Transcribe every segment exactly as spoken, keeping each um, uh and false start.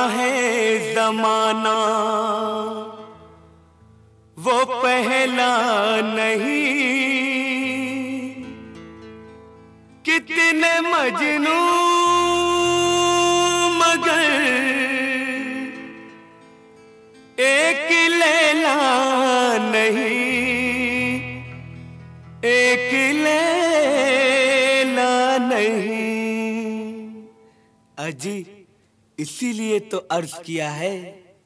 है जमाना वो पहला नहीं, कितने मजनू मगर एक लैला नहीं, एक लैला नहीं। अजी इसीलिए तो अर्ज किया है,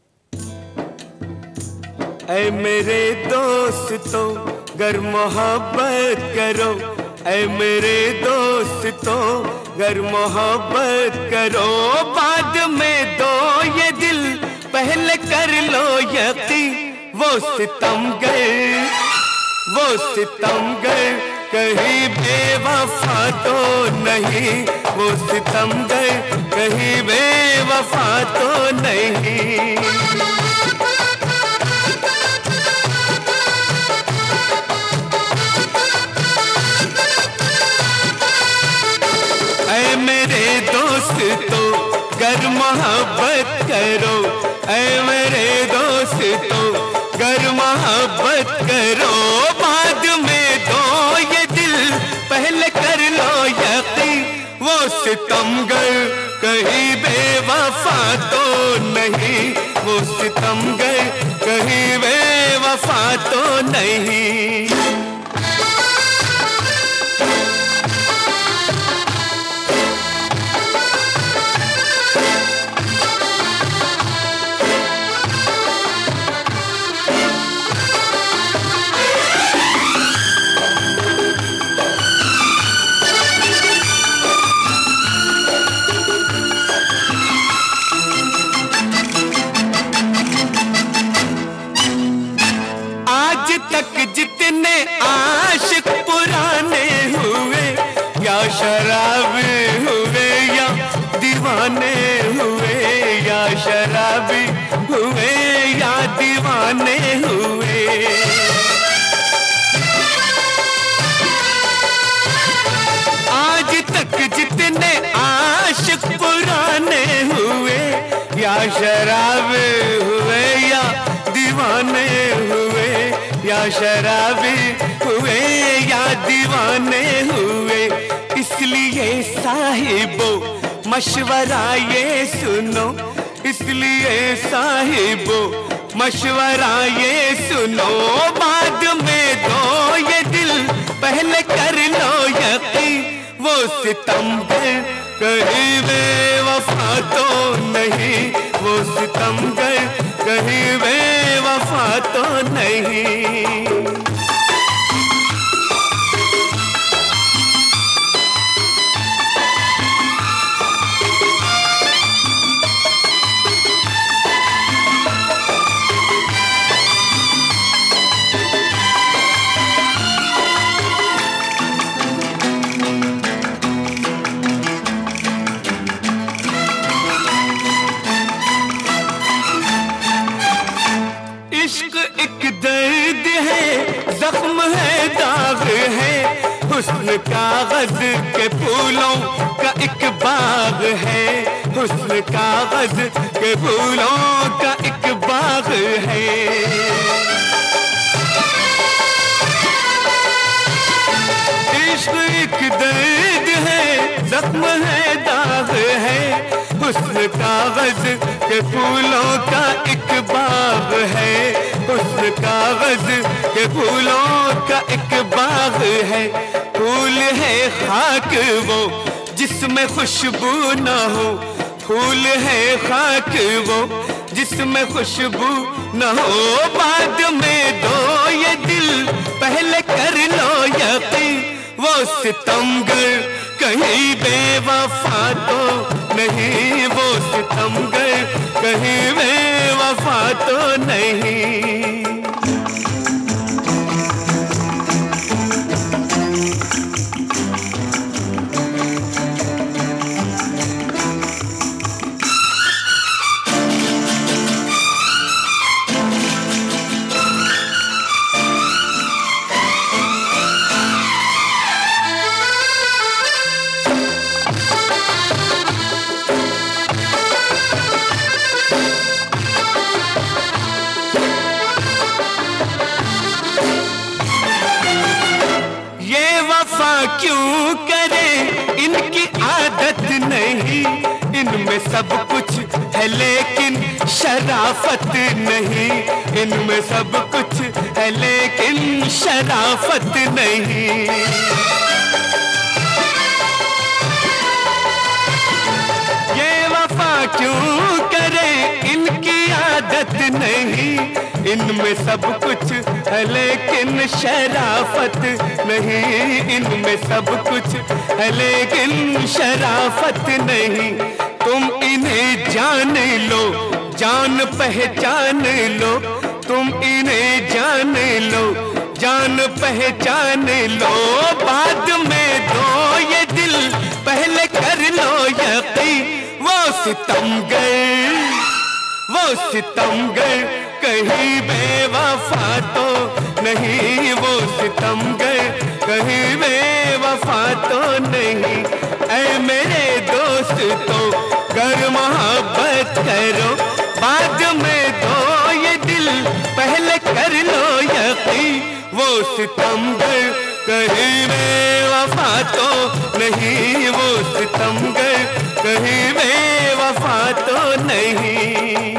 ऐ मेरे दोस्तों गर मोहब्बत करो, ऐ मेरे दोस्तों गर मोहब्बत करो, बाद में दो ये दिल पहले कर लो यकीन। वो सितमगर वो सितमगर कहीं बेवफा तो नहीं, वो सितमगर कहीं बेवफा तो नहीं। ऐ मेरे दोस्तों गर मोहब्बत करो, ऐ मेरे दोस्तों गर मोहब्बत करो, बाद में दो ये दिल पहले कर लो यकीन। वो सितमगर कहीं बेवफा तो नहीं, वो सितमगर कहीं बेवफा तो नहीं। तक जितने आशिक पुराने हुए, या शराबी हुए या दीवाने हुए, या शराबी हुए या दीवाने हुए, आज तक जितने आशिक पुराने हुए, या शराबी हुए या दीवाने हुए, या शराबी हुए या दीवाने हुए, इसलिए साहिबो मशवरा ये सुनो, इसलिए साहिबो मशवरा ये सुनो, बाद में दो ये दिल पहले कर लो यकीन। वो सितमगर कहीं बेवफा तो नहीं, वो सितमगर कहीं बेवफा तो नहीं। इश्क एक दर्द है, जख्म है, दाग है, हुस्न कागज के फूलों का एक बाग है, हुस्न कागज के फूलों का एक बाग है। इश्क एक दर्द है, जख्म है, दाग है, हुस्न कागज के फूलों का एक बाग है, हुस्न कागज के फूलों का एक बाग है। फूल है खाक वो जिसमें खुशबू न हो, फूल है खाक वो जिसमें खुशबू न हो, बाद में दो ये दिल पहले कर लो यकीन। वो सितमगर कहीं बेवफा तो नहीं, वो सितमगर कहीं बेवफा तो नहीं। सब कुछ है लेकिन शराफत नहीं, इनमें सब कुछ है लेकिन शराफत नहीं। ये वफा क्यों करे इनकी आदत नहीं, इनमें सब कुछ है लेकिन शराफत नहीं, इनमें सब कुछ है लेकिन शराफत नहीं। तुम इन्हें जान लो, जान पहचान लो, तुम इन्हें जान लो, जान पहचान लो, बाद में दो ये दिल पहले कर लो यकीन। वो सितमगर, वो सितमगर कहीं बेवफा तो नहीं, वो सितमगर कहीं बेवफा तो नहीं। ऐ मेरे दोस्त तो कर मोहब्बत करो, बाद में दो ये दिल पहले कर लो यकीन। वो सितमगर कहीं बेवफा तो नहीं, वो सितमगर कहीं बेवफा तो नहीं।